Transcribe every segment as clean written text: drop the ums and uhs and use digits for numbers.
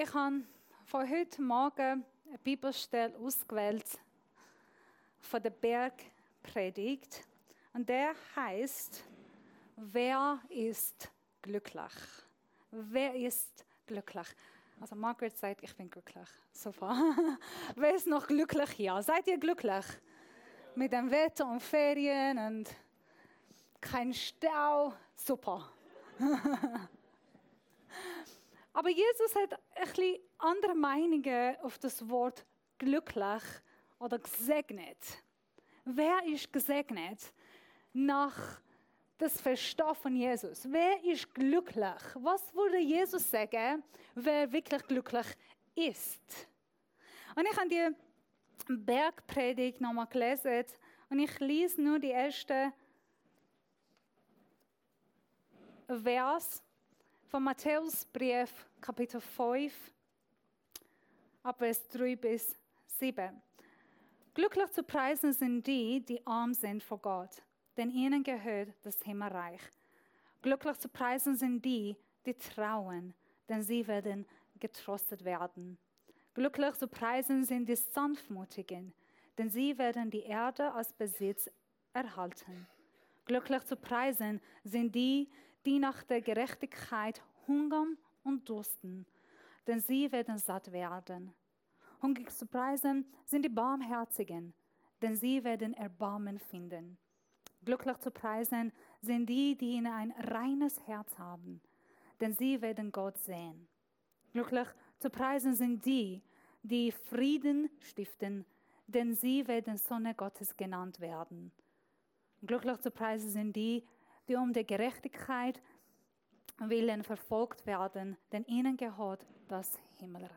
Ich habe von heute Morgen eine Bibelstelle ausgewählt von der Bergpredigt. Und der heißt: Wer ist glücklich? Wer ist glücklich? Also Margaret sagt, ich bin glücklich. Super. Wer ist noch glücklich hier? Seid ihr glücklich? Mit dem Wetter und Ferien und kein Stau. Super. Aber Jesus hat ein bisschen andere Meinungen auf das Wort glücklich oder gesegnet. Wer ist gesegnet nach das Verstehen von Jesus? Wer ist glücklich? Was würde Jesus sagen, wer wirklich glücklich ist? Und ich habe die Bergpredigt nochmal gelesen und ich lese nur die ersten Vers von Matthäusbrief, Kapitel 5, Vers 3 bis 7. Glücklich zu preisen sind die, die arm sind vor Gott, denn ihnen gehört das Himmelreich. Glücklich zu preisen sind die, die trauen, denn sie werden getröstet werden. Glücklich zu preisen sind die Sanftmutigen, denn sie werden die Erde als Besitz erhalten. Glücklich zu preisen sind die, die nach der Gerechtigkeit hungern und dursten, denn sie werden satt werden. Hungrig zu preisen sind die Barmherzigen, denn sie werden Erbarmen finden. Glücklich zu preisen sind die, die ein reines Herz haben, denn sie werden Gott sehen. Glücklich zu preisen sind die, die Frieden stiften, denn sie werden Söhne Gottes genannt werden. Glücklich zu preisen sind die, die um der Gerechtigkeit willen verfolgt werden, denn ihnen gehört das Himmelreich.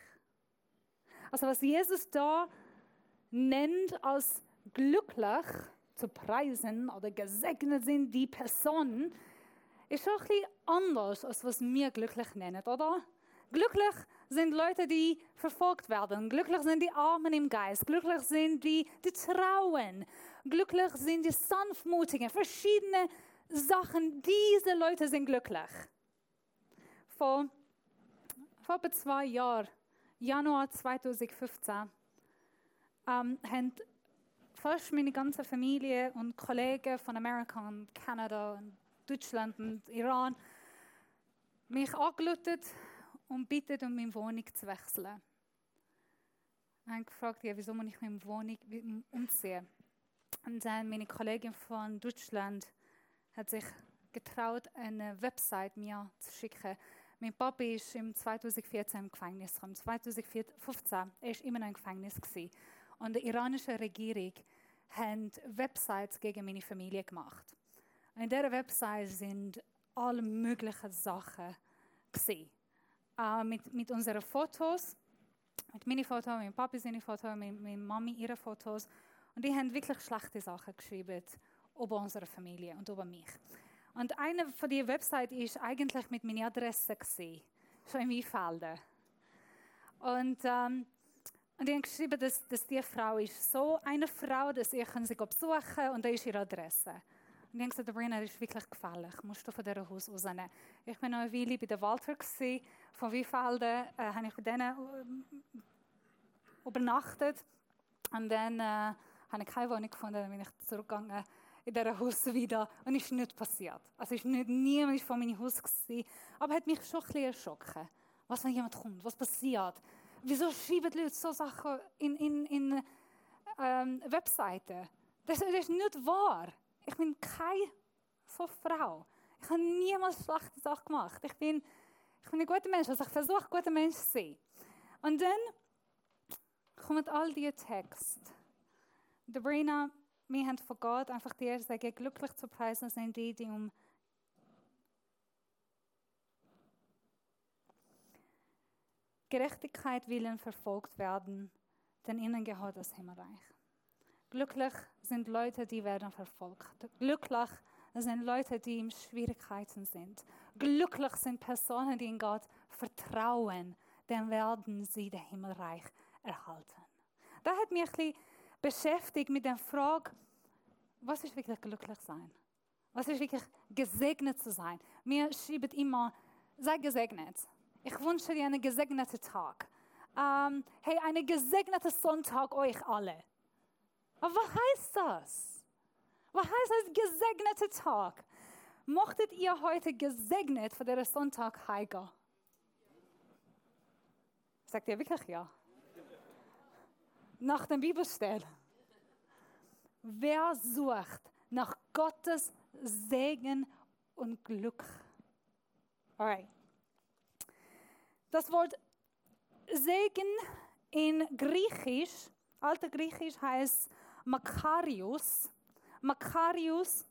Also was Jesus da nennt als glücklich zu preisen oder gesegnet sind die Personen, ist schon ein bisschen anders, als was wir glücklich nennen, oder? Glücklich sind Leute, die verfolgt werden. Glücklich sind die Armen im Geist. Glücklich sind die trauen. Glücklich sind die Sanftmutigen. Verschiedene Sachen. Diese Leute sind glücklich. Vor etwa 2 Jahren, Januar 2015, haben fast meine ganze Familie und Kollegen von Amerika und Kanada und Deutschland und Iran mich angerufen und bittet, um meine Wohnung zu wechseln. Ich habe gefragt, ja, wieso muss ich meine Wohnung umziehen? Und dann meine Kollegin von Deutschland hat sich getraut, eine Website mir zu schicken. Mein Papa ist im 2014 im Gefängnis gekommen. 2015 er ist immer noch im Gefängnis gewesen. Und die iranische Regierung hat Websites gegen meine Familie gemacht. Und in dieser Website sind alle möglichen Sachen gewesen. Mit unseren Fotos, mit meinen Fotos, mit meinem Papi seine Fotos, mit meiner Mami ihre Fotos. Und die haben wirklich schlechte Sachen geschrieben über unsere Familie und über mich. Und eine von diesen Websites war eigentlich mit meiner Adresse gewesen, schon in Weinfelden. Und die haben geschrieben, dass diese Frau ist so eine Frau, dass ihr sie besuchen kann und da ist ihre Adresse. Und ich habe gesagt, Sabrina, das ist wirklich gefährlich. Musst du von diesem Haus rausnehmen. Ich war noch eine Weile bei den Walter von Weinfelden. Habe ich bei denen übernachtet. Und dann habe ich keine Wohnung gefunden. Dann bin ich zurückgegangen in diesem Haus wieder. Und es ist nicht passiert. Also niemand war von meinem Haus gewesen. Aber es hat mich schon ein bisschen erschrocken. Was, wenn jemand kommt? Was passiert? Wieso schreiben die Leute so Sachen in Webseiten? Das ist nicht wahr. Ich bin keine so Frau. Ich habe niemals schlechte Sachen gemacht. Ich bin ein guter Mensch. Also ich versuche, ein guter Mensch zu sein. Und dann kommen all diese Texte. Sabrina, wir haben von Gott einfach dir sagen, glücklich zu preisen sind die, die um Gerechtigkeit willen verfolgt werden, denn ihnen gehört das Himmelreich. Glücklich sind Leute, die werden verfolgt. Glücklich sind Leute, die in Schwierigkeiten sind. Glücklich sind Personen, die in Gott vertrauen, dann werden sie das Himmelreich erhalten. Da hat mich ein bisschen beschäftigt mit der Frage, was ist wirklich glücklich sein? Was ist wirklich gesegnet zu sein? Wir schreiben immer, sei gesegnet. Ich wünsche dir einen gesegneten Tag. Hey, einen gesegneten Sonntag euch alle. Aber was heißt das? Was heißt das, gesegneter Tag? Mochtet ihr heute gesegnet für den Sonntag heimgehen? Sagt ihr wirklich ja? Nach dem Bibelstelle. Wer sucht nach Gottes Segen und Glück? Alright. Das Wort Segen in Griechisch, alter Griechisch heißt Makarios. Makarios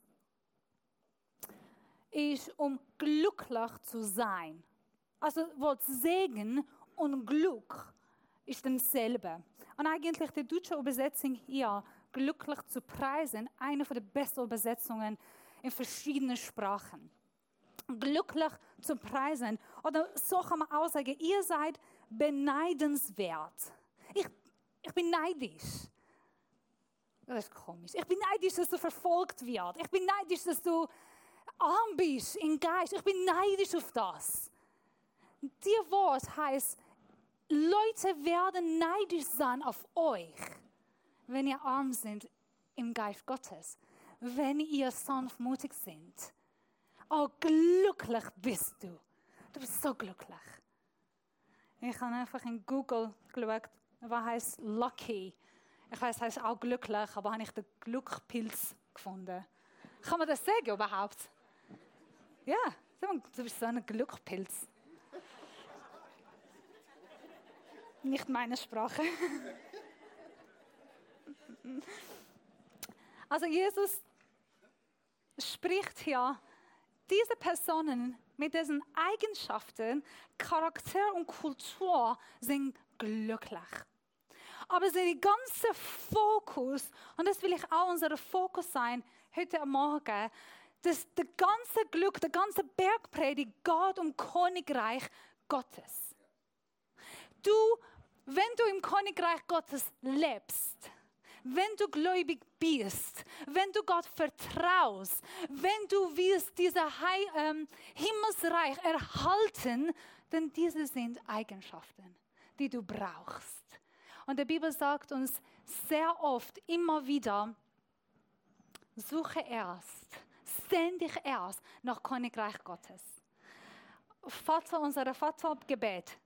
ist, um glücklich zu sein. Also das Wort Segen und Glück ist dasselbe. Und eigentlich die deutsche Übersetzung hier, glücklich zu preisen, eine der besten Übersetzungen in verschiedenen Sprachen. Glücklich zu preisen, oder so kann man auch sagen, ihr seid beneidenswert. Ich bin neidisch. Das ist komisch. Ich bin neidisch, dass du verfolgt wirst. Ich bin neidisch, dass du arm bist im Geist. Ich bin neidisch auf das. Dieses Wort heißt, Leute werden neidisch sein auf euch, wenn ihr arm seid im Geist Gottes. Wenn ihr sanftmutig seid. Oh, glücklich bist du. Du bist so glücklich. Ich habe einfach in Google geschaut, was heißt lucky. Ich weiß, es heißt auch glücklich, aber habe ich den Glückpilz gefunden. Kann man das sagen überhaupt? Ja, du bist so ein Glückpilz. Nicht meine Sprache. Also Jesus spricht hier, diese Personen mit diesen Eigenschaften, Charakter und Kultur sind glücklich. Aber der ganze Fokus, und das will ich auch unser Fokus sein, heute Morgen, dass der ganze Glück, der ganze Bergpredigt geht um Königreich Gottes. Wenn du im Königreich Gottes lebst, wenn du gläubig bist, wenn du Gott vertraust, wenn du willst dieses Himmelsreich erhalten, denn diese sind Eigenschaften, die du brauchst. Und die Bibel sagt uns sehr oft, immer wieder, suche erst, sehn dich erst nach Königreich Gottes. Unser Vatergebet.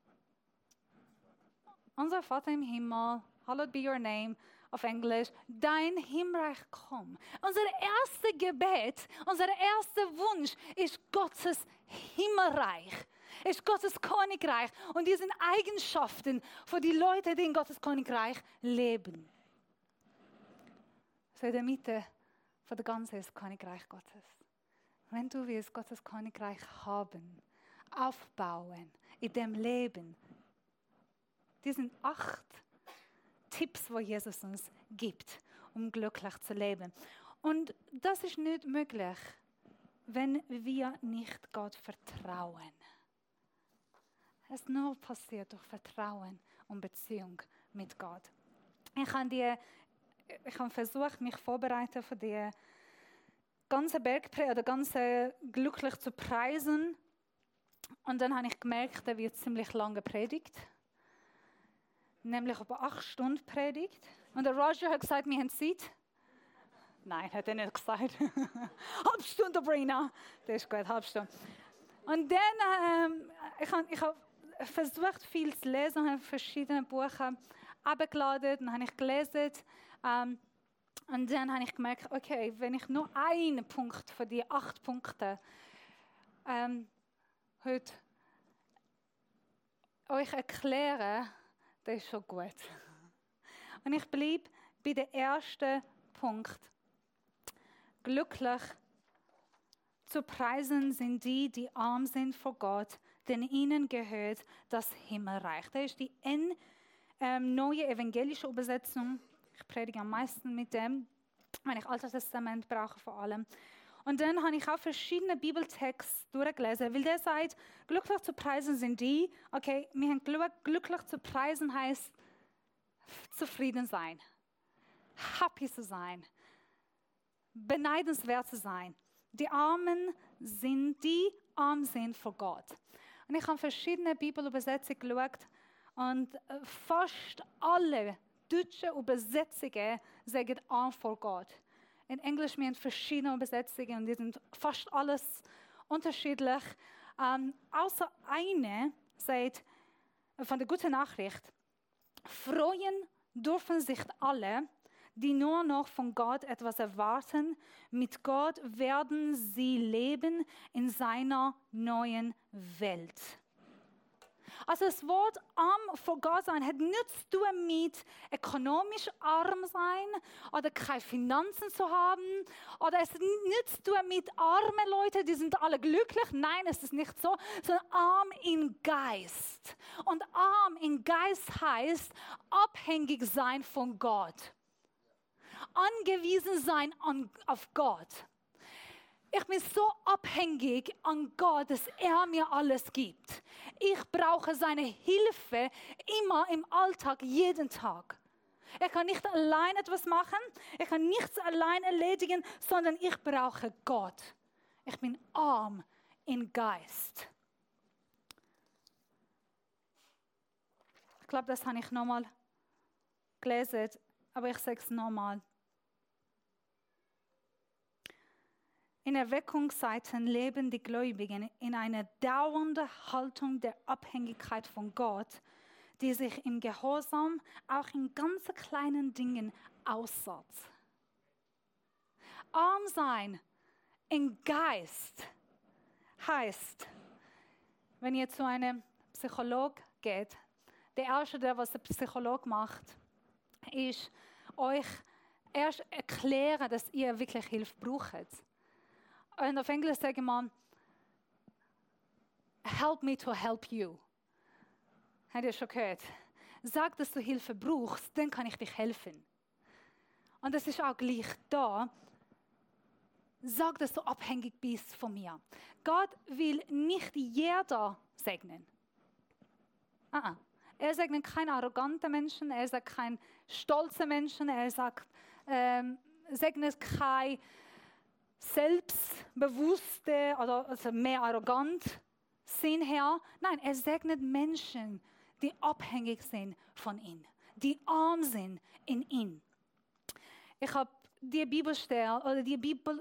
Unser Vater im Himmel, hallowed be your name, auf Englisch, dein Himmelreich komm. Unser erstes Gebet, unser erster Wunsch ist Gottes Himmelreich, ist Gottes Königreich und diese Eigenschaften für die Leute, die in Gottes Königreich leben. So in der Mitte von der ganzen Königreich Gottes. Wenn du willst Gottes Königreich haben, aufbauen, in dem Leben, die sind 8 Tipps, die Jesus uns gibt, um glücklich zu leben. Und das ist nicht möglich, wenn wir nicht Gott vertrauen. Es nur passiert durch Vertrauen und Beziehung mit Gott. Ich habe versucht, mich vorzubereiten für die ganze Bergpredigt oder ganze glücklich zu preisen. Und dann habe ich gemerkt, da wird ziemlich lange predigt. Nämlich über 8 Stunden predigt. Und der Roger hat gesagt, wir haben Zeit. Nein, hat er nicht gesagt. Halb Stunde, Brina. Das ist gut, halb Stunde. Und dann, ich habe versucht, viel zu lesen, habe verschiedene Bücher abgeladen, dann habe ich gelesen. Und dann habe ich gemerkt, okay, wenn ich nur einen Punkt von den 8 Punkten heute euch erkläre, das ist schon gut. Und ich bleibe bei dem ersten Punkt. Glücklich zu preisen sind die, die arm sind vor Gott, denn ihnen gehört das Himmelreich. Das ist die neue evangelische Übersetzung. Ich predige am meisten mit dem, wenn ich Altes Testament brauche vor allem. Und dann habe ich auch verschiedene Bibeltexte durchgelesen, weil der sagt, glücklich zu preisen sind die, okay, wir haben glücklich zu preisen heißt zufrieden sein, happy zu sein, beneidenswert zu sein. Die Armen sind die, arm sind vor Gott. Und ich habe verschiedene Bibelübersetzungen geschaut und fast alle deutschen Übersetzungen sagen arm vor Gott. In Englisch wir haben verschiedene Übersetzungen und die sind fast alles unterschiedlich. Außer eine sagt von der guten Nachricht: Freuen dürfen sich alle, die nur noch von Gott etwas erwarten. Mit Gott werden sie leben in seiner neuen Welt. Also das Wort arm vor Gott sein hat nichts zu tun mit ökonomisch arm sein oder keine Finanzen zu haben. Oder es hat nichts zu tun mit armen Leuten, die sind alle glücklich. Nein, es ist nicht so, sondern arm in Geist. Und arm in Geist heißt abhängig sein von Gott. Angewiesen sein auf Gott. Ich bin so abhängig an Gott, dass er mir alles gibt. Ich brauche seine Hilfe immer im Alltag, jeden Tag. Ich kann nicht allein etwas machen, ich kann nichts allein erledigen, sondern ich brauche Gott. Ich bin arm in Geist. Ich glaube, das habe ich nochmal gelesen, aber ich sage es nochmal. In Erweckungszeiten leben die Gläubigen in einer dauernden Haltung der Abhängigkeit von Gott, die sich im Gehorsam auch in ganz kleinen Dingen aussetzt. Arm sein im Geist heißt, wenn ihr zu einem Psychologen geht, der Erste, der was ein Psycholog macht, ist euch erst erklären, dass ihr wirklich Hilfe braucht. Und auf Englisch sagt man, help me to help you. Habt ihr schon gehört? Sag, dass du Hilfe brauchst, dann kann ich dich helfen. Und das ist auch gleich da. Sag, dass du abhängig bist von mir. Gott will nicht jeder segnen. Er segnet keine arroganten Menschen, er sagt keinen stolzen Menschen, er sagt, segnet keine selbstbewusste oder also mehr arrogant sind her. Nein, er segnet Menschen, die abhängig sind von ihm, die arm sind in ihm. Ich habe die Bibelstelle oder die Bibelbild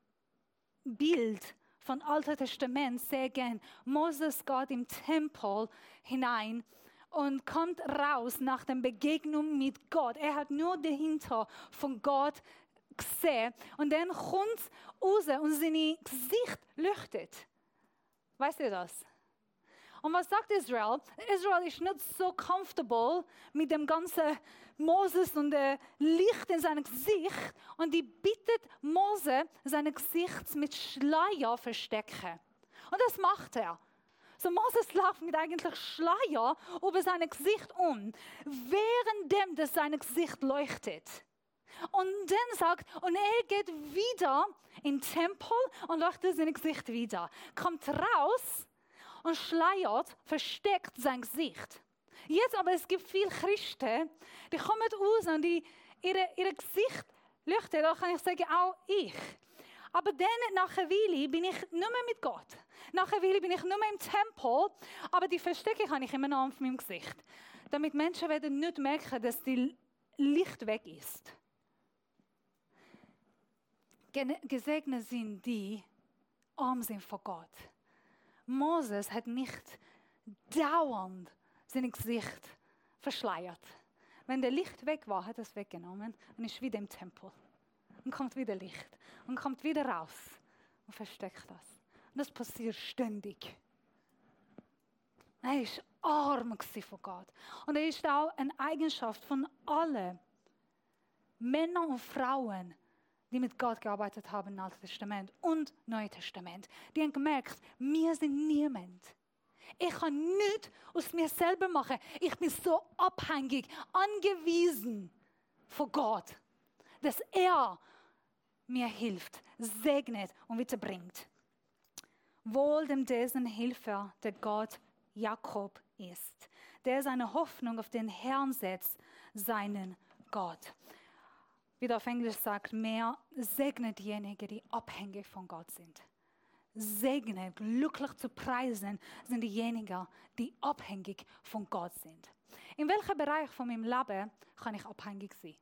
von Alten Testament sehr gern. Moses geht im Tempel hinein und kommt raus nach der Begegnung mit Gott. Er hat nur dahinter von Gott gesehen und dann kommt raus und sein Gesicht leuchtet. Weißt ihr das? Und was sagt Israel? Israel ist nicht so comfortable mit dem ganzen Moses und dem Licht in seinem Gesicht und die bittet Mose, sein Gesicht mit Schleier verstecken. Und das macht er. So Moses läuft mit eigentlich Schleier über sein Gesicht währenddem das sein Gesicht leuchtet. Und dann sagt, und er geht wieder in den Tempel und leuchtet sein Gesicht wieder. Kommt raus und schleiert, versteckt sein Gesicht. Jetzt aber, es gibt viele Christen, die kommen raus und ihr Gesicht leuchtet, da kann ich sagen, auch ich. Aber dann, nach einer Weile, bin ich nicht mehr mit Gott. Nach einer Weile bin ich nicht mehr im Tempel, aber die Verstecke habe ich immer noch auf meinem Gesicht. Damit Menschen werden nicht merken, dass die Licht weg ist. Gesegnet sind die, arm sind vor Gott. Moses hat nicht dauernd sein Gesicht verschleiert. Wenn der Licht weg war, hat er es weggenommen und ist wieder im Tempel. Und kommt wieder Licht und kommt wieder raus und versteckt das. Und das passiert ständig. Er war arm vor Gott. Und er ist auch eine Eigenschaft von allen Männern und Frauen, die mit Gott gearbeitet haben im Alten Testament und Neuen Testament. Die haben gemerkt, wir sind niemand. Ich kann nichts aus mir selber machen. Ich bin so abhängig, angewiesen von Gott, dass er mir hilft, segnet und weiterbringt. Wohl dem dessen Hilfe, der Gott Jakob ist, der seine Hoffnung auf den Herrn setzt, seinen Gott. Wie der auf Englisch sagt, mehr segnet diejenigen, die abhängig von Gott sind. segnen, glücklich zu preisen, sind diejenigen, die abhängig von Gott sind. In welchem Bereich von meinem Leben kann ich abhängig sein?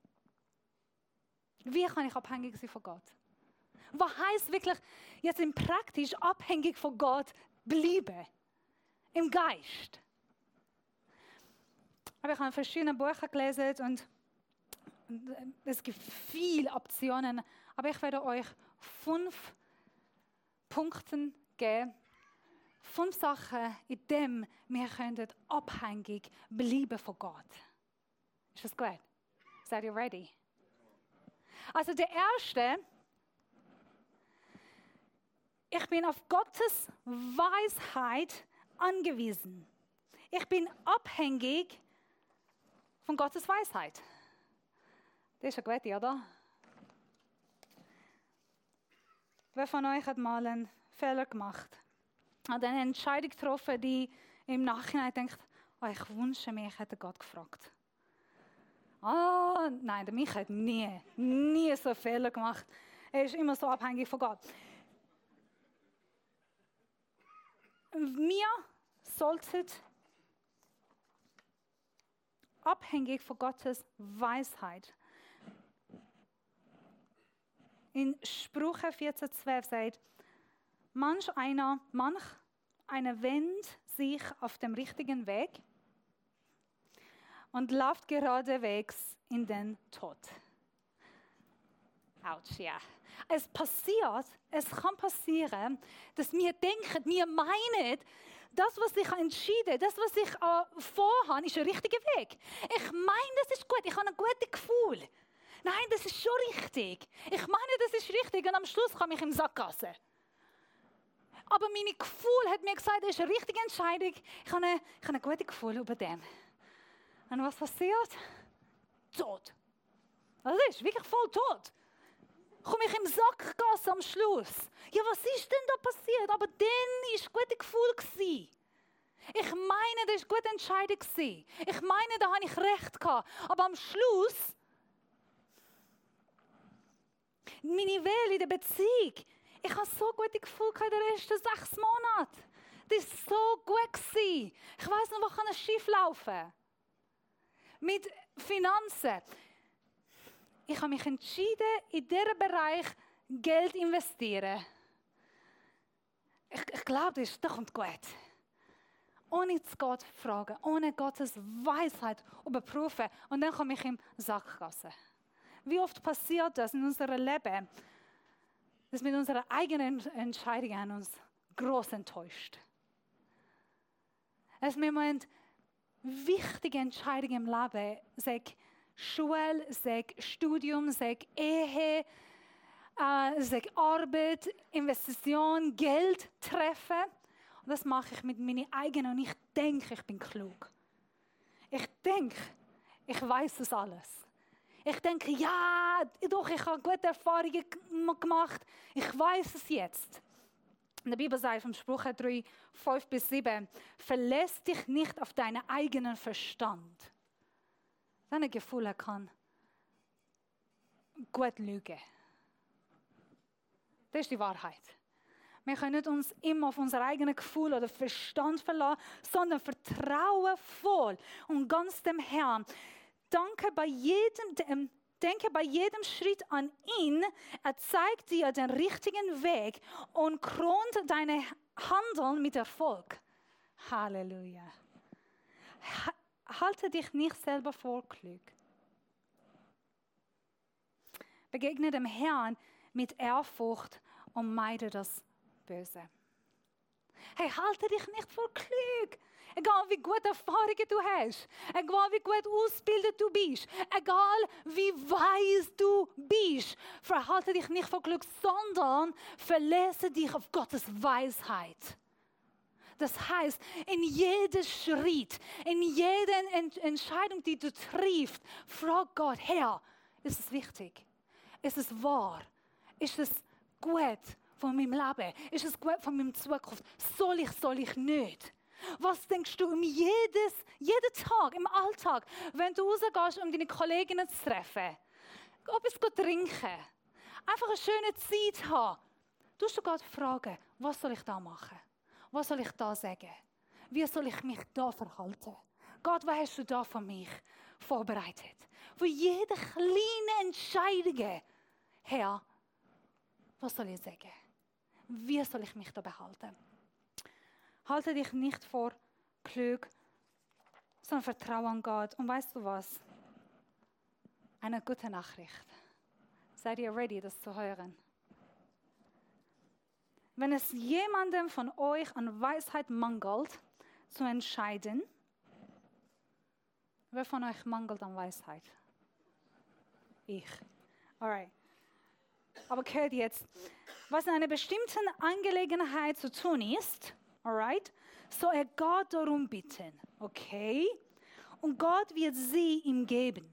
Wie kann ich abhängig sein von Gott? Was heißt wirklich jetzt im praktisch abhängig von Gott bleiben? Im Geist. Aber ich habe verschiedene Bücher gelesen und es gibt viele Optionen, aber ich werde euch 5 Punkte geben. 5 Sachen, in denen wir abhängig bleiben von Gott. Ist das gut? Seid ihr ready? Also der erste, ich bin auf Gottes Weisheit angewiesen. Ich bin abhängig von Gottes Weisheit. Das ist ja gut, oder? Wer von euch hat mal einen Fehler gemacht? Hat eine Entscheidung getroffen, die im Nachhinein denkt, oh, ich wünsche mir, ich hätte Gott gefragt. Nein, der Mich hat nie so einen Fehler gemacht. Er ist immer so abhängig von Gott. Wir sollten abhängig von Gottes Weisheit. In Sprüche 14,12 sagt, manch einer wendet sich auf dem richtigen Weg und läuft geradewegs in den Tod. Autsch, ja. Es kann passieren, dass wir denken, wir meinen, das, was ich entschieden, das, was ich vorhabe, ist der richtige Weg. Ich meine, das ist gut, ich habe ein gutes Gefühl. Nein, das ist schon richtig. Ich meine, das ist richtig und am Schluss komme ich im Sackgasse. Aber mein Gefühl hat mir gesagt, das ist eine richtige Entscheidung. Ich habe ein gutes Gefühl über dem. Und was passiert? Tod. Also das ist wirklich voll tot. Komme ich im Sackgasse am Schluss. Ja, was ist denn da passiert? Aber dann war es ein gutes Gefühl. Ich meine, das war eine gute Entscheidung. Ich meine, da habe ich recht gehabt. Aber am Schluss, meine Welt in der Beziehung, ich habe so gute Gefühle in den ersten 6 Monaten. Das war so gut. Ich weiss noch, was kann schief laufen. Mit Finanzen. Ich habe mich entschieden, in diesem Bereich Geld zu investieren. Ich glaube, das kommt gut. Ohne zu Gott fragen, ohne Gottes Weisheit überprüfen. Und dann komme ich im Sackgasse. Wie oft passiert das in unserem Leben, dass mit unserer eigenen Entscheidungen uns gross enttäuscht. Es sind wichtige Entscheidungen im Leben, sei Schule, sei Studium, sei Ehe, sei Arbeit, Investition, Geld treffen. Und das mache ich mit meinen eigenen und ich denke, ich bin klug. Ich denke, ich weiß das alles. Ich denke, ja, doch, ich habe gute Erfahrungen gemacht. Ich weiß es jetzt. In der Bibel sagt vom Spruch 3, 5-7, verlässt dich nicht auf deinen eigenen Verstand. Deine Gefühle kann gut lügen. Das ist die Wahrheit. Wir können nicht uns immer auf unser eigenes Gefühl oder Verstand verlassen, sondern vertrauen voll und ganz dem Herrn. Denke bei jedem Schritt an ihn. Er zeigt dir den richtigen Weg und kront deine Handeln mit Erfolg. Halleluja. Halte dich nicht selber für klug. Begegne dem Herrn mit Ehrfurcht und meide das Böse. Hey, halte dich nicht für klug. Egal wie gute Erfahrungen du hast, egal wie gut ausgebildet du bist, egal wie weise du bist, verhalte dich nicht für klug, sondern verlasse dich auf Gottes Weisheit. Das heißt, in jedem Schritt, in jeder Entscheidung, die du triffst, frag Gott, Herr, ist es wichtig? Ist es wahr? Ist es gut von meinem Leben? Ist es gut von meiner Zukunft? Soll ich nicht? Was denkst du jeden Tag im Alltag, wenn du rausgehst, um deine Kolleginnen zu treffen? Ob es trinken, einfach eine schöne Zeit haben. tust du Gott fragen, was soll ich da machen? Was soll ich da sagen? Wie soll ich mich da verhalten? Gott, was hast du da für mich vorbereitet? Für jede kleine Entscheidung, Herr, was soll ich sagen? Wie soll ich mich da behalten? Halte dich nicht vor klug, sondern vertraue an Gott. Und weißt du was? Eine gute Nachricht. Seid ihr ready, das zu hören? Wenn es jemandem von euch an Weisheit mangelt, zu entscheiden, wer von euch mangelt an Weisheit? Ich. Alright. Aber hört jetzt, was in einer bestimmten Angelegenheit zu tun ist, alright, soll er Gott darum bitten, okay? Und Gott wird sie ihm geben.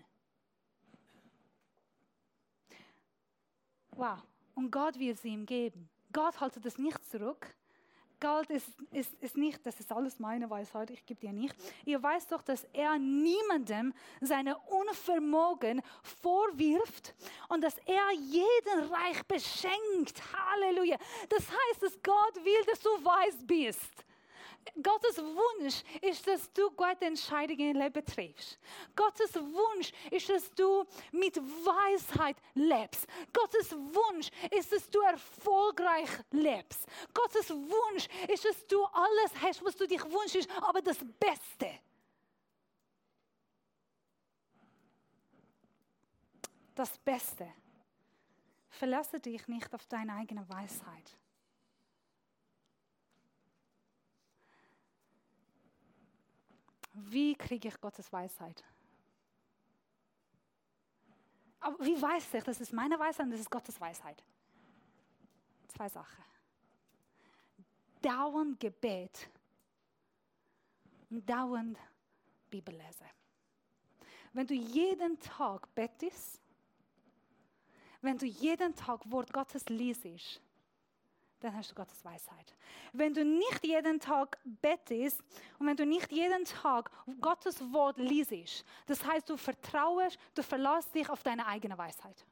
Wow. Und Gott wird sie ihm geben. Gott haltet es nicht zurück. Gott ist nicht, das ist alles meine Weisheit, ich gebe dir nicht. Ihr weißt doch, dass er niemandem seine Unvermögen vorwirft und dass er jeden reich beschenkt. Halleluja. Das heißt, dass Gott will, dass du weise bist. Gottes Wunsch ist, dass du gute Entscheidungen im Leben triffst. Gottes Wunsch ist, dass du mit Weisheit lebst. Gottes Wunsch ist, dass du erfolgreich lebst. Gottes Wunsch ist, dass du alles hast, was du dich wünschst, aber das Beste. Das Beste. Verlasse dich nicht auf deine eigene Weisheit. Wie kriege ich Gottes Weisheit? Aber wie weiß ich, das ist meine Weisheit und das ist Gottes Weisheit? 2 Sachen. Dauernd Gebet und dauernd Bibellese. Wenn du jeden Tag betest, wenn du jeden Tag Wort Gottes liest, dann hast du Gottes Weisheit. Wenn du nicht jeden Tag betest und wenn du nicht jeden Tag Gottes Wort liest, das heißt, du vertraust, du verlässt dich auf deine eigene Weisheit.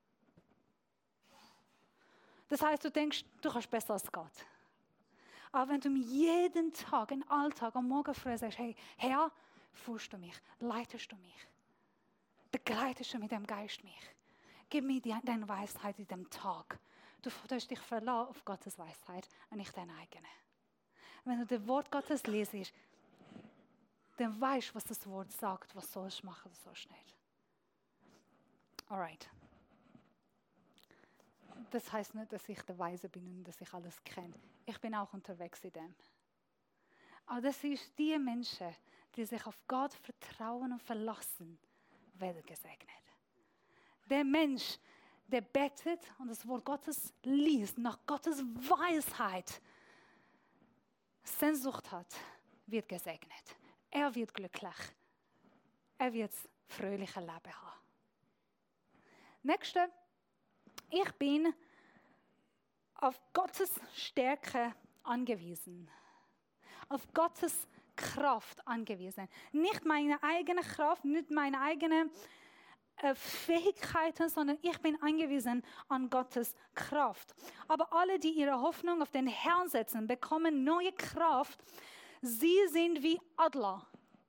Das heißt, du denkst, du kannst besser als Gott. Aber wenn du mir jeden Tag, im Alltag, am Morgen früh sagst, hey, Herr, führst du mich, leitest du mich, begleitest du mit dem Geist mich, gib mir deine Weisheit in dem Tag. Du hast dich verlassen auf Gottes Weisheit und nicht deine eigene. Wenn du das Wort Gottes liest, dann weißt du, was das Wort sagt, was sollst du machen, was sollst du nicht. Alright. Das heißt nicht, dass ich der Weise bin und dass ich alles kenne. Ich bin auch unterwegs in dem. Aber das ist die Menschen, die sich auf Gott vertrauen und verlassen, werden gesegnet. Der Mensch, der betet und das Wort Gottes liest, nach Gottes Weisheit Sehnsucht hat, wird gesegnet. Er wird glücklich. Er wird fröhliche Leben haben. Nächste. Ich bin auf Gottes Stärke angewiesen. Auf Gottes Kraft angewiesen. Nicht meine eigene Kraft, nicht meine eigene Fähigkeiten, sondern ich bin angewiesen an Gottes Kraft. Aber alle, die ihre Hoffnung auf den Herrn setzen, bekommen neue Kraft. Sie sind wie Adler,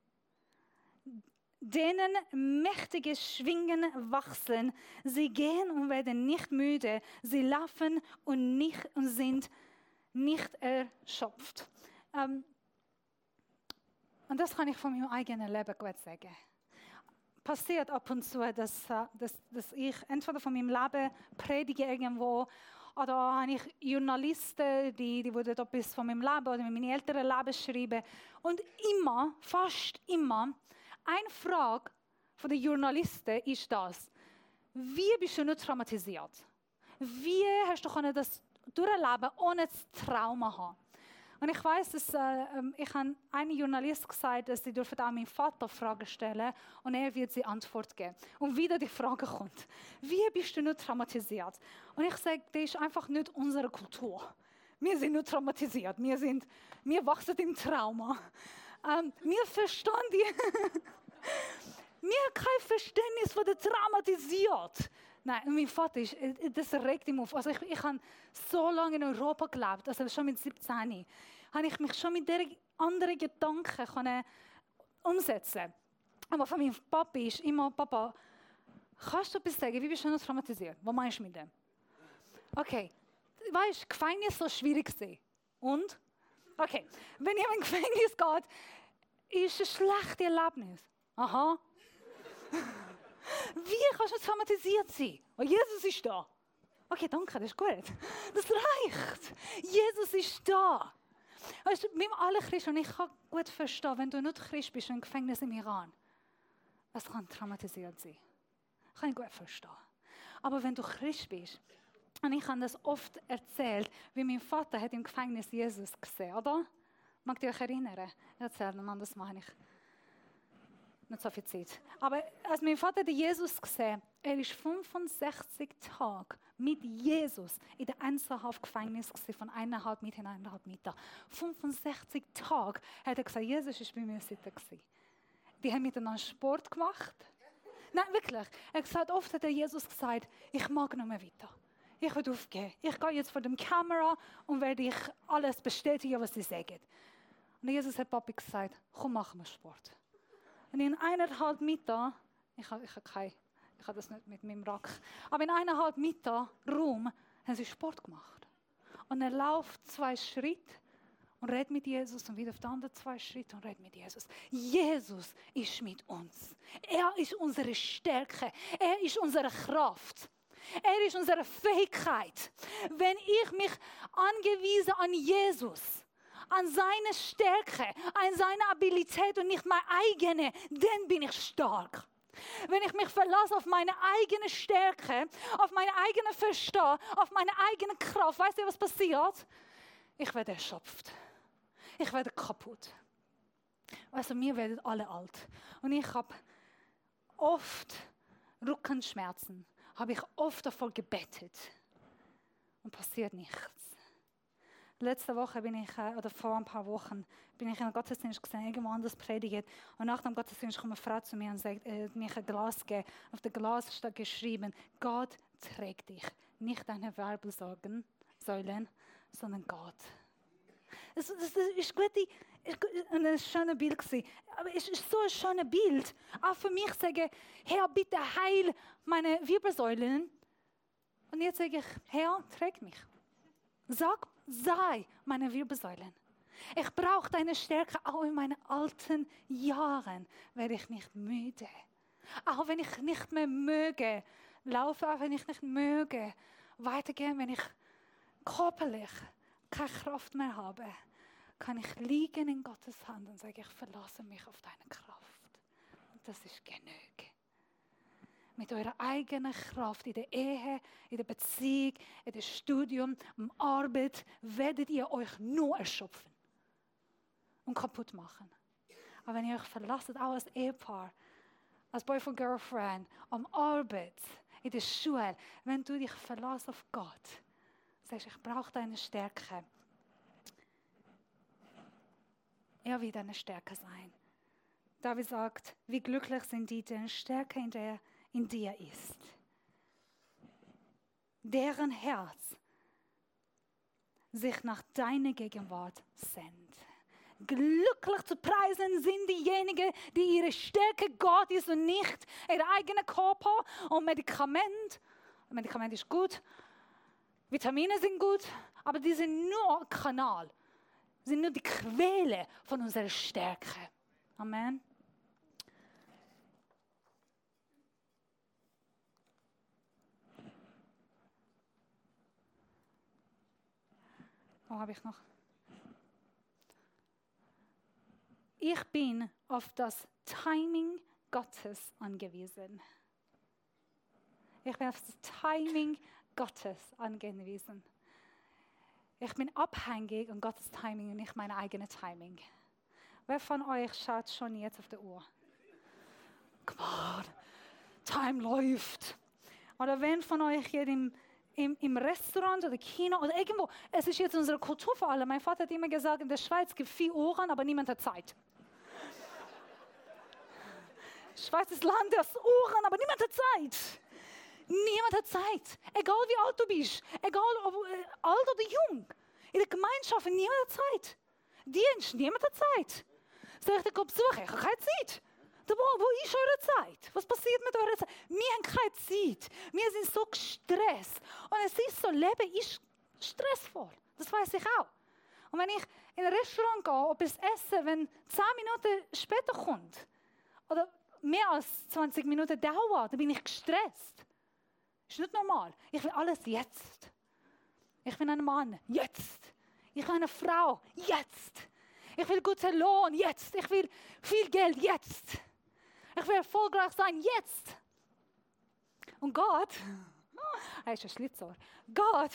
denen mächtige Schwingen wachsen. Sie gehen und werden nicht müde. Sie laufen und sind nicht erschöpft. Und das kann ich von meinem eigenen Leben gut sagen. Passiert ab und zu, dass ich entweder von meinem Leben predige irgendwo oder habe ich Journalisten, die etwas von meinem Leben oder meinen älteren Leben schreiben. Und immer, fast immer, eine Frage von den Journalisten ist das: Wie bist du nicht traumatisiert? Wie hast du das durchleben, ohne das Trauma zu haben? Und ich weiss, dass ich habe einem Journalist gesagt, dass sie dürfen auch meinem Vater Fragen stellen und er wird sie Antwort geben. Und wieder die Frage kommt: Wie bist du nicht traumatisiert? Und ich sage, das ist einfach nicht unsere Kultur. Wir sind nicht traumatisiert. Wir wachsen im Trauma. Wir verstehen wir haben kein Verständnis von der traumatisiert. Nein, mein Vater ist, das regt ihn auf. Also ich habe so lange in Europa gelebt, also schon mit 17, habe ich mich schon mit diesen anderen Gedanken können umsetzen. Aber von meinem Papi ist immer, Papa, kannst du etwas sagen, wie bist du noch traumatisiert? Was meinst du mit dem? Okay, weißt du, Gefängnis so schwierig gewesen. Und? Okay, wenn jemand in Gefängnis geht, ist es ein schlechtes Erlebnis. Aha. Wie kannst du traumatisiert sein? Oh, Jesus ist da. Okay, danke, das ist gut. Das reicht. Jesus ist da. Weißt du, wir alle Christen, und ich kann gut verstehen, wenn du nicht Christ bist im Gefängnis im Iran, es kann traumatisiert sein. Kann ich gut verstehen. Aber wenn du Christ bist, und ich habe das oft erzählt, wie mein Vater hat im Gefängnis Jesus gesehen, oder? Mag ihr euch erinnern? Erzähl, ein anderes Mal habe ich nicht so viel Zeit. Aber als mein Vater den Jesus gesehen, er war 65 Tage mit Jesus in der Einzelhaft-Gefängnis von 1,5 Meter in 1,5 Meter. 65 Tage hat er gesagt, Jesus war bei mir Seite. Die haben miteinander Sport gemacht. Nein, wirklich. Er hat gesagt, oft hat Jesus gesagt, ich mag nicht mehr weiter. Ich will aufgeben. Ich gehe jetzt vor der Kamera und werde ich alles bestätigen, was sie sagen. Und Jesus hat Papi gesagt, komm, machen wir Sport. Und in 1,5 Meter, ich habe das nicht mit meinem Rack, aber in 1,5 Meter Raum haben sie Sport gemacht. Und er läuft 2 Schritte und redet mit Jesus und wieder auf die anderen 2 Schritte und redet mit Jesus. Jesus ist mit uns. Er ist unsere Stärke. Er ist unsere Kraft. Er ist unsere Fähigkeit. Wenn ich mich angewiesen an Jesus, an seine Stärke, an seine Abilität und nicht meine eigene, dann bin ich stark. Wenn ich mich verlasse auf meine eigene Stärke, auf meine eigene Verstand, auf meine eigene Kraft, weißt du, was passiert? Ich werde erschöpft. Ich werde kaputt. Also wir werden alle alt. Und ich habe oft Rückenschmerzen. Habe ich oft davor gebetet. Und passiert nichts. Letzte Woche oder vor ein paar Wochen, bin ich in einem Gottesdienst gesehen, irgendwo anders predigt. Und nach dem Gottesdienst kommt eine Frau zu mir und sagt, mir ein Glas gegeben. Auf dem Glas steht geschrieben, Gott trägt dich. Nicht deine Wirbelsäulen, sondern Gott. Das ist gut, ein schönes Bild gewesen. Aber es ist so ein schönes Bild. Auch für mich sagen, Herr, bitte heil meine Wirbelsäulen. Und jetzt sage ich, Herr, träg mich. Sei meine Wirbelsäulen. Ich brauche deine Stärke, auch in meinen alten Jahren werde ich nicht müde. Auch wenn ich nicht mehr möge, laufe, auch wenn ich nicht möge, weitergehen, wenn ich körperlich keine Kraft mehr habe, kann ich liegen in Gottes Hand und sagen, ich verlasse mich auf deine Kraft. Und das ist genug. Mit eurer eigenen Kraft in der Ehe, in der Beziehung, in dem Studium, in der Arbeit, werdet ihr euch nur erschöpfen und kaputt machen. Aber wenn ihr euch verlasst, auch als Ehepaar, als Boyfriend, Girlfriend, am Arbeit, in der Schule, wenn du dich verlässt auf Gott, sagst, ich brauche deine Stärke. Er wird deine Stärke sein. David sagt, wie glücklich sind die, deren Stärke in dir ist. Deren Herz sich nach deiner Gegenwart sehnt. Glücklich zu preisen sind diejenigen, die ihre Stärke Gott ist und nicht ihr eigener Körper und Medikament. Medikament ist gut, Vitamine sind gut, aber die sind nur ein Kanal, sind nur die Quelle von unserer Stärke. Amen. Wo habe ich noch? Ich bin auf das Timing Gottes angewiesen. Ich bin auf das Timing Gottes angewiesen. Ich bin abhängig von Gottes Timing und nicht mein eigenes Timing. Wer von euch schaut schon jetzt auf die Uhr? Come on, Time läuft. Oder wer von euch hier im Restaurant oder Kino oder irgendwo, es ist jetzt unsere Kultur vor allem. Mein Vater hat immer gesagt, in der Schweiz gibt es 4 Uhren, aber niemand hat Zeit. Die Schweiz ist Land der Uhren, aber niemand hat Zeit. Niemand hat Zeit. Egal wie alt du bist. Egal ob alt oder jung. In der Gemeinschaft niemand hat Zeit. Dienst, niemand hat Zeit. Soll ich dich besuchen? Ich habe keine Zeit. Wo ist eure Zeit? Was passiert mit eurer Zeit? Wir haben keine Zeit. Wir sind so gestresst. Und es ist so, Leben ist stressvoll. Das weiß ich auch. Und wenn ich in ein Restaurant gehe, ob ich esse, wenn 10 Minuten später kommt, oder mehr als 20 Minuten dauert, dann bin ich gestresst. Das ist nicht normal. Ich will alles jetzt. Ich bin ein Mann, jetzt. Ich will eine Frau, jetzt. Ich will guten Lohn, jetzt. Ich will viel Geld, jetzt. Ich will erfolgreich sein, jetzt. Und Gott, er ist ein Schlitzohr. Gott,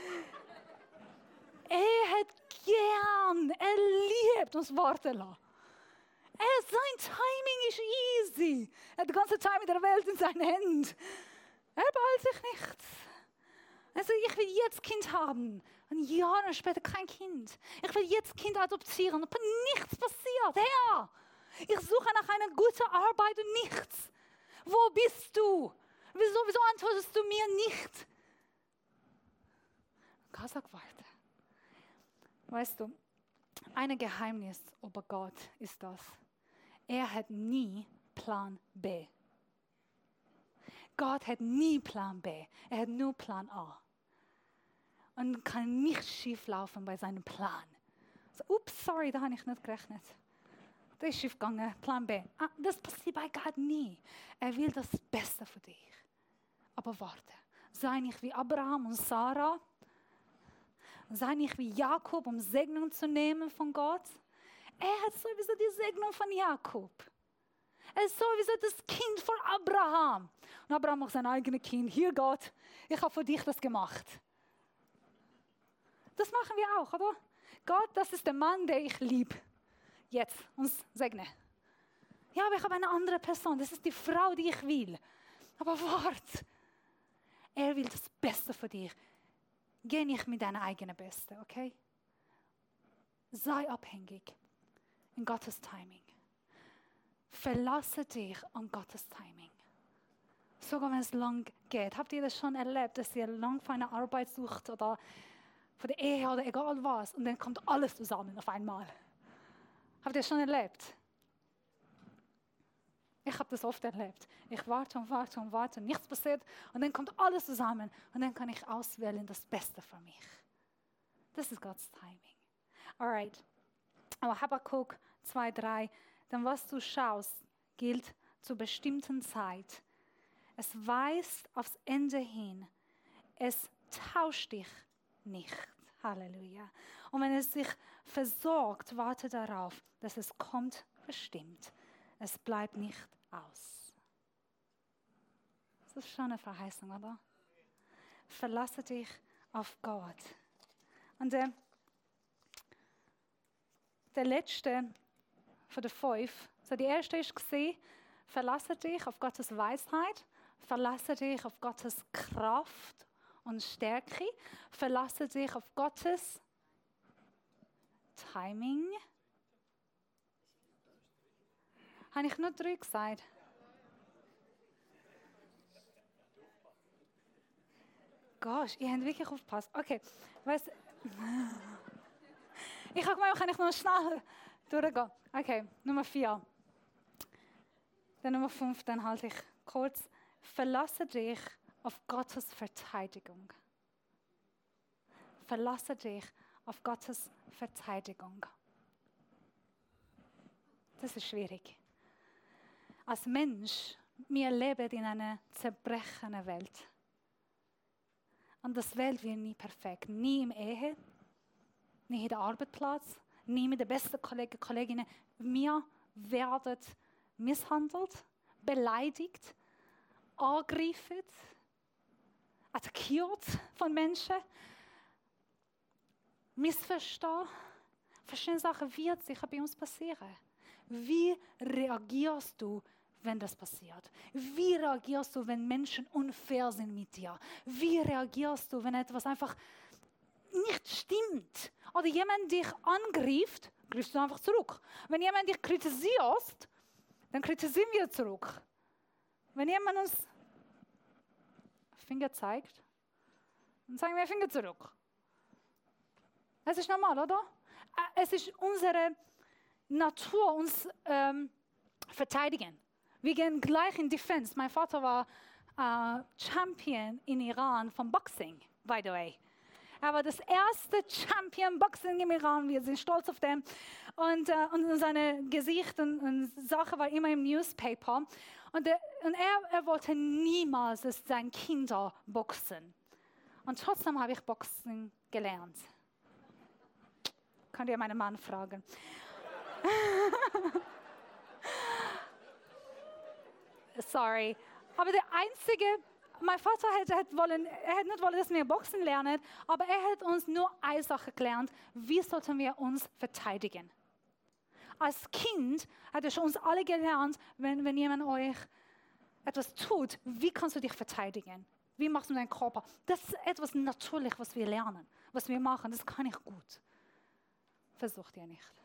er hat gern, er liebt uns warten lassen. Sein Timing ist easy. Er hat die ganze Timing der Welt in seinen Händen. Er beeilt sich nichts. Also ich will jetzt Kind haben. Und Jahre später kein Kind. Ich will jetzt Kind adoptieren. Aber nichts passiert. Herr, ich suche nach einer guten Arbeit und nichts. Wo bist du? Wieso antwortest du mir nicht? Gott sagt weiter. Weißt du, ein Geheimnis über Gott ist das. Er hat nie Plan B. Gott hat nie Plan B. Er hat nur Plan A. Und kann nicht schief laufen bei seinem Plan. So, ups, sorry, da habe ich nicht gerechnet. Das ist schief gegangen, Plan B. Das passiert bei Gott nie. Er will das Beste für dich. Aber warte, sei nicht wie Abraham und Sarah. Sei nicht wie Jakob, um Segnung zu nehmen von Gott. Er hat sowieso die Segnung von Jakob. Er ist sowieso das Kind von Abraham. Und Abraham macht sein eigenes Kind. Hier Gott, ich habe für dich das gemacht. Das machen wir auch, oder? Gott, das ist der Mann, den ich liebe. Jetzt, uns segne. Ja, aber ich habe eine andere Person. Das ist die Frau, die ich will. Aber warte. Er will das Beste für dich. Geh nicht mit deiner eigenen Beste, okay? Sei abhängig in Gottes Timing. Verlasse dich an Gottes Timing. Sogar wenn es lang geht. Habt ihr das schon erlebt, dass ihr lang für eine Arbeit sucht oder für die Ehe oder egal was und dann kommt alles zusammen auf einmal? Habt ihr das schon erlebt? Ich habe das oft erlebt. Ich warte und warte und warte und nichts passiert und dann kommt alles zusammen und dann kann ich auswählen das Beste für mich. Das ist Gottes Timing. Alright. Aber Habakkuk 2,3. Denn was du schaust, gilt zur bestimmten Zeit. Es weist aufs Ende hin. Es tauscht dich nicht. Halleluja. Und wenn es sich versorgt, warte darauf, dass es kommt bestimmt. Es bleibt nicht aus. Das ist schon eine Verheißung, oder? Verlasse dich auf Gott. Und der letzte von den 5, so die erste ist gesehen, verlasse dich auf Gottes Weisheit, verlasse dich auf Gottes Kraft und Stärke, verlasse dich auf Gottes Timing. Habe ich nur 3 gesagt? Gosh, ihr habt wirklich aufgepasst. Okay, weißt ich habe gemeint, kann ich noch schnell durchgehen. Okay, Nummer 4. Dann Nummer 5, dann halte ich kurz. Verlasse dich auf Gottes Verteidigung. Verlasse dich auf Gottes Verteidigung. Das ist schwierig. Als Mensch, wir leben in einer zerbrechenden Welt. Und das Welt wird nie perfekt. Nie im Ehe, nie in der Arbeitsplatz, nie mit den besten Kollegen, Kolleginnen. Wir werden misshandelt, beleidigt, angegriffen, attackiert von Menschen, missverstanden. Verschiedene Sachen werden sicher bei uns passieren. Wie reagierst du, wenn das passiert? Wie reagierst du, wenn Menschen unfair sind mit dir? Wie reagierst du, wenn etwas einfach nicht stimmt? Oder jemand dich angreift, greifst du einfach zurück. Wenn jemand dich kritisiert, dann kritisieren wir zurück. Wenn jemand uns Finger zeigt, dann zeigen wir den Finger zurück. Es ist normal, oder? Es ist unsere Natur, uns verteidigen. Wir gehen gleich in Defense. Mein Vater war Champion in Iran vom Boxing, by the way. Er war das erste Champion Boxing im Iran. Wir sind stolz auf den. Und sein Gesicht und Sache war immer im Newspaper. Und er wollte niemals, dass seine Kinder boxen. Und trotzdem habe ich Boxen gelernt. Könnt ihr meinen Mann fragen. Sorry. Aber der einzige, mein Vater hätte nicht wollen, dass wir Boxen lernen, aber er hat uns nur eine Sache gelernt: Wie sollten wir uns verteidigen? Als Kind hat er schon uns alle gelernt, wenn jemand euch etwas tut, wie kannst du dich verteidigen? Wie machst du deinen Körper? Das ist etwas Natürliches, was wir lernen, was wir machen. Das kann ich gut. Versucht ihr nicht.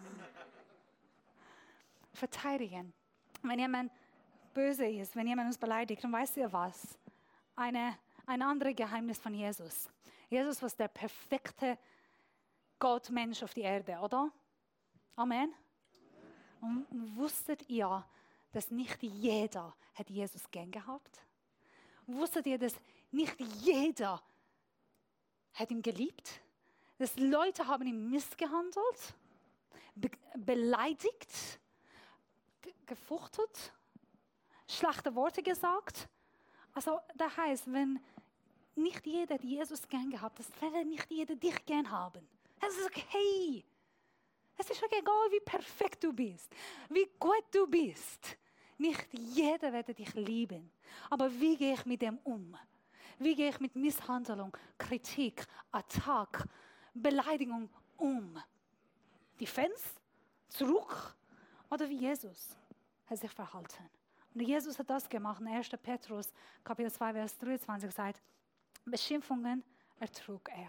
Verteidigen. Wenn jemand böse ist, wenn jemand uns beleidigt, dann weißt ihr was? Ein anderes Geheimnis von Jesus. Jesus war der perfekte Gottmensch auf die Erde, oder? Amen. Und wusstet ihr, dass nicht jeder hat Jesus gern gehabt? Wusstet ihr, dass nicht jeder hat ihn geliebt? Dass Leute haben ihn missgehandelt, beleidigt, gefuchtet, schlechte Worte gesagt. Also das heißt, wenn nicht jeder Jesus gern gehabt hat, dann wird nicht jeder dich gern haben. Es ist okay. Es ist okay, egal wie perfekt du bist, wie gut du bist. Nicht jeder wird dich lieben. Aber wie gehe ich mit dem um? Wie gehe ich mit Misshandlung, Kritik, Attack, Beleidigung um? Defense? Zurück? Oder wie Jesus hat sich verhalten? Und Jesus hat das gemacht. In 1. Petrus, Kapitel 2, Vers 23 sagt, Beschimpfungen ertrug er.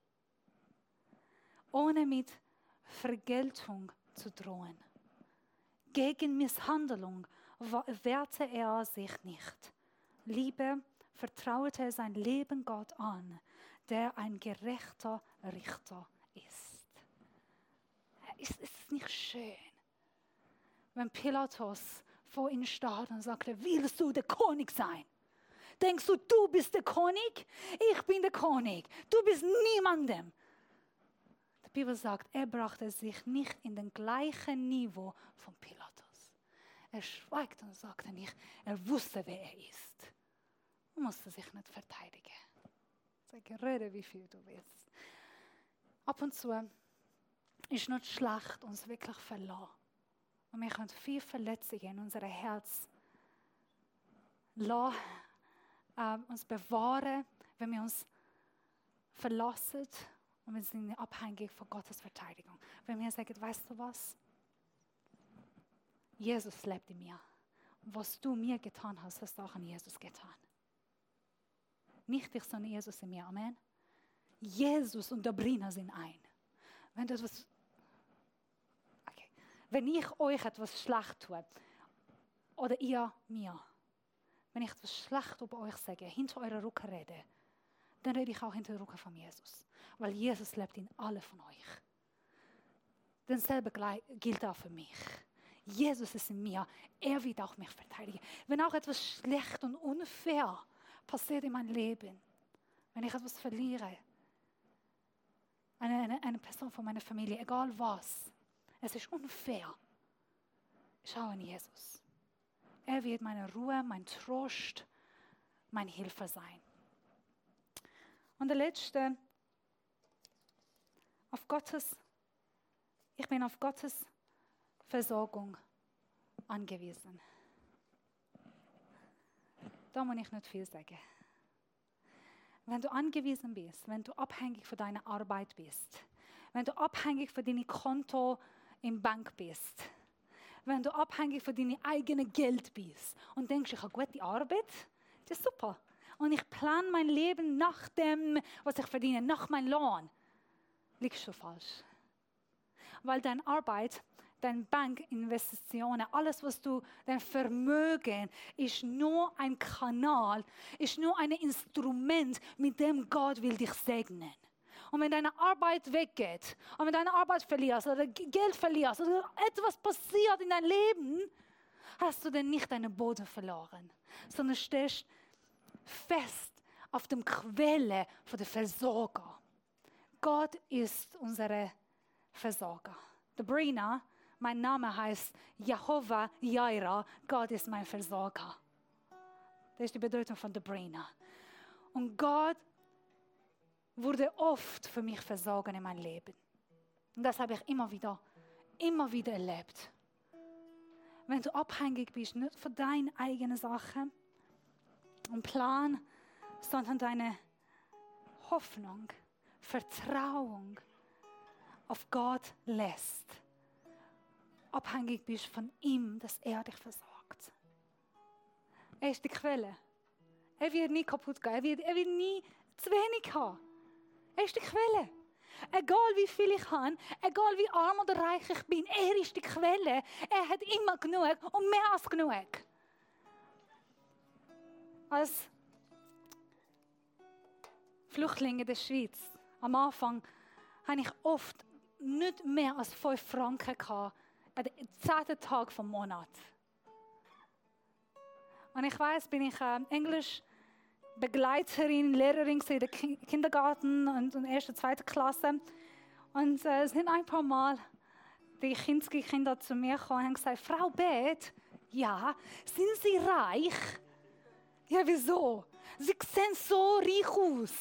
Ohne mit Vergeltung zu drohen. Gegen Misshandlung wehrte er sich nicht. Lieber vertraute er sein Leben Gott an, der ein gerechter Richter ist. Ist es nicht schön, wenn Pilatus vor ihm stand und sagte, willst du der König sein? Denkst du, du bist der König? Ich bin der König. Du bist niemandem. Die Bibel sagt, er brachte sich nicht in den gleichen Niveau von Pilatus. Er schweigt und sagte nicht, er wusste, wer er ist. Er musste sich nicht verteidigen. Sag, rede, wie viel du willst. Ab und zu ist nicht schlecht, uns wirklich verlassen. Und wir können viel Verletzungen in unserem Herz uns bewahren, wenn wir uns verlassen und wir sind abhängig von Gottes Verteidigung. Wenn wir sagen, weißt du was? Jesus lebt in mir. Was du mir getan hast, hast du auch an Jesus getan. Nicht ich, sondern Jesus in mir. Amen. Jesus und Sabrina sind ein. Wenn ich euch etwas schlecht tue, oder ihr mir, wenn ich etwas schlecht über euch sage, hinter eurer Rücken rede, dann rede ich auch hinter der Rücken von Jesus. Weil Jesus lebt in alle von euch. Dasselbe gilt auch für mich. Jesus ist in mir. Er wird auch mich verteidigen. Wenn auch etwas schlecht und unfair passiert in meinem Leben, wenn ich etwas verliere, eine Person von meiner Familie, egal was, es ist unfair. Schau an Jesus. Er wird meine Ruhe, mein Trost, mein Hilfe sein. Und der letzte, ich bin auf Gottes Versorgung angewiesen. Da muss ich nicht viel sagen. Wenn du angewiesen bist, wenn du abhängig von deiner Arbeit bist, wenn du abhängig von deinem Konto in Bank bist, wenn du abhängig von deinem eigenen Geld bist und denkst, ich habe gute Arbeit, das ist super. Und ich plane mein Leben nach dem, was ich verdiene, nach meinem Lohn, liegst du falsch. Weil deine Arbeit, deine Bankinvestitionen, alles, was du, dein Vermögen, ist nur ein Kanal, ist nur ein Instrument, mit dem Gott will dich segnen. Und wenn deine Arbeit weggeht, und wenn deine Arbeit verlierst, oder Geld verlierst, oder etwas passiert in deinem Leben, hast du dann nicht deinen Boden verloren, sondern stehst fest auf dem Quelle von der Versorger. Gott ist unsere Versorger. Debrina, mein Name heißt Jehovah Jireh, Gott ist mein Versorger. Das ist die Bedeutung von Debrina. Und Gott wurde oft für mich versorgen in meinem Leben. Und das habe ich immer wieder erlebt. Wenn du abhängig bist, nicht von deinen eigenen Sachen und Plan, sondern deine Hoffnung, Vertrauen auf Gott lässt. Abhängig bist von ihm, dass er dich versorgt. Er ist die Quelle. Er wird nie kaputt gehen. Er wird nie zu wenig haben. Er ist die Quelle. Egal wie viel ich habe, egal wie arm oder reich ich bin, er ist die Quelle. Er hat immer genug und mehr als genug. Als Flüchtling in der Schweiz, am Anfang, hatte ich oft nicht mehr als 5 Franken gehabt, an den 10. Tag vom Monat. Und ich weiss, bin ich Englischbegleiterin, Lehrerin in der Kindergarten und 1. und 2. Klasse. Und es sind ein paar Mal die Kinder zu mir gekommen und haben gesagt, Frau Beth, ja, sind Sie reich? Ja, wieso? Sie sehen so reich aus.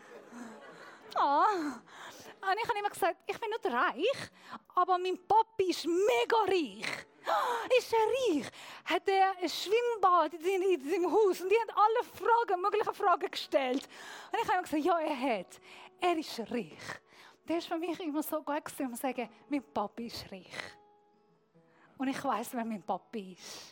Und ich habe immer gesagt, ich bin nicht reich, aber mein Papi ist mega reich. Ist er reich? Hat er ein Schwimmbad in seinem Haus? Und die haben alle mögliche Fragen gestellt. Und ich habe immer gesagt, ja, er hat. Er ist reich. Das ist für mich immer so gut gewesen, um zu sagen, mein Papi ist reich. Und ich weiss, wer mein Papi ist.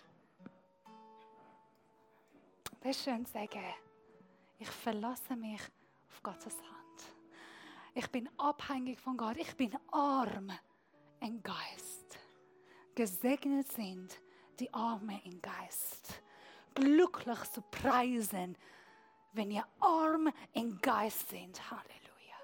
Das ist schön zu sagen, ich verlasse mich auf Gottes Hand. Ich bin abhängig von Gott. Ich bin arm im Geist. Gesegnet sind die Armen im Geist. Glücklich zu preisen, wenn ihr arm im Geist sind. Halleluja.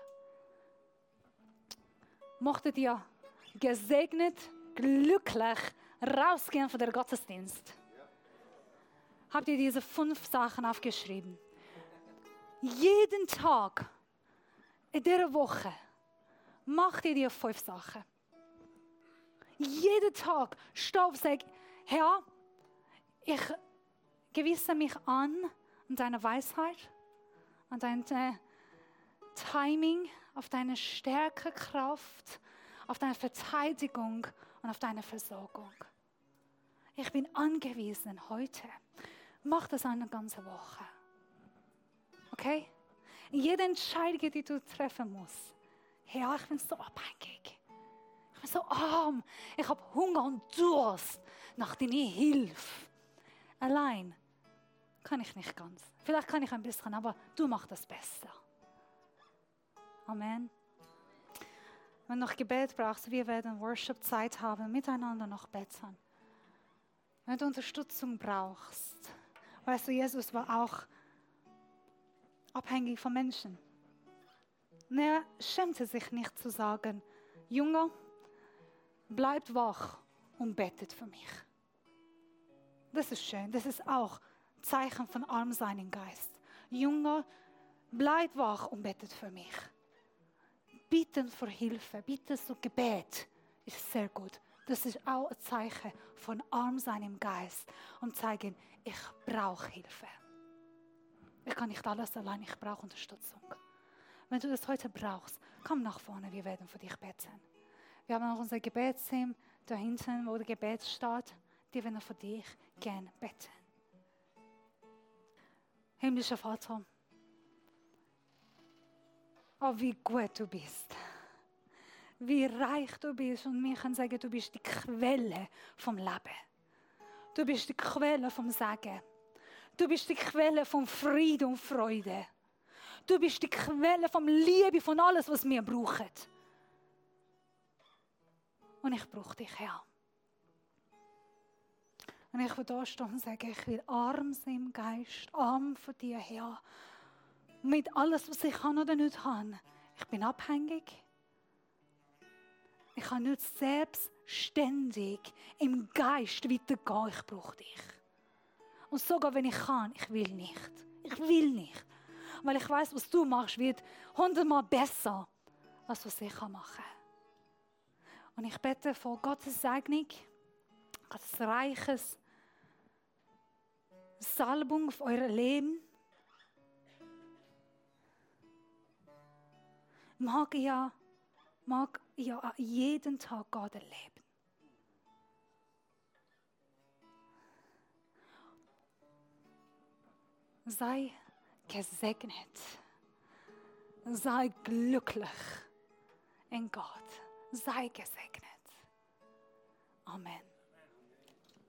Mochtet ihr gesegnet, glücklich rausgehen von der Gottesdienst? Habt ihr diese 5 Sachen aufgeschrieben? Jeden Tag in dieser Woche macht ihr 5 Sachen. Jeden Tag steh auf und sag, Herr, ich gewisse mich an deine Weisheit, an dein Timing, auf deine Stärke, Kraft, auf deine Verteidigung und auf deine Versorgung. Ich bin angewiesen heute. Mach das eine ganze Woche. Okay? Jede Entscheidung, die du treffen musst. Herr, ich bin so abhängig. Ich bin so arm. Ich habe Hunger und Durst nach deiner Hilfe. Allein kann ich nicht ganz. Vielleicht kann ich ein bisschen, aber du machst das besser. Amen. Wenn du noch Gebet brauchst, wir werden Worship-Zeit haben, miteinander noch beten. Wenn du Unterstützung brauchst, weißt du, Jesus war auch abhängig von Menschen. Und er schämte sich nicht zu sagen, Junge, bleibt wach und betet für mich. Das ist schön, das ist auch Zeichen von Armsein im Geist. Junge, bleibt wach und betet für mich. Bitten für Hilfe, bitten zu Gebet ist sehr gut. Das ist auch ein Zeichen von Armsein im Geist und zeigen, ich brauche Hilfe. Ich kann nicht alles allein, ich brauche Unterstützung. Wenn du das heute brauchst, komm nach vorne, wir werden für dich beten. Wir haben auch unser Gebetsteam da hinten, wo der Gebet steht, die werden für dich gerne beten. Himmlischer Vater, oh, wie gut du bist. Wie reich du bist und wir können sagen, du bist die Quelle vom Leben. Du bist die Quelle vom Segen. Du bist die Quelle von Frieden und Freude. Du bist die Quelle von Liebe, von alles, was wir brauchen. Und ich brauche dich, Herr. Und ich will da stehen und sagen, ich will arm sein im Geist, arm von dir her. Mit alles, was ich kann oder nicht habe. Ich bin abhängig. Ich kann nicht selbstständig im Geist weitergehen. Ich brauche dich. Und sogar wenn ich kann, ich will nicht. Ich will nicht. Weil ich weiß, was du machst, wird 100-mal besser, als was ich machen kann. Und ich bete vor Gottes Segnung, Gottes reiches Salbung auf euer Leben. Mag ihr jeden Tag Gott erleben. Sei gesegnet. Sei glücklich in Gott. Sei gesegnet. Amen.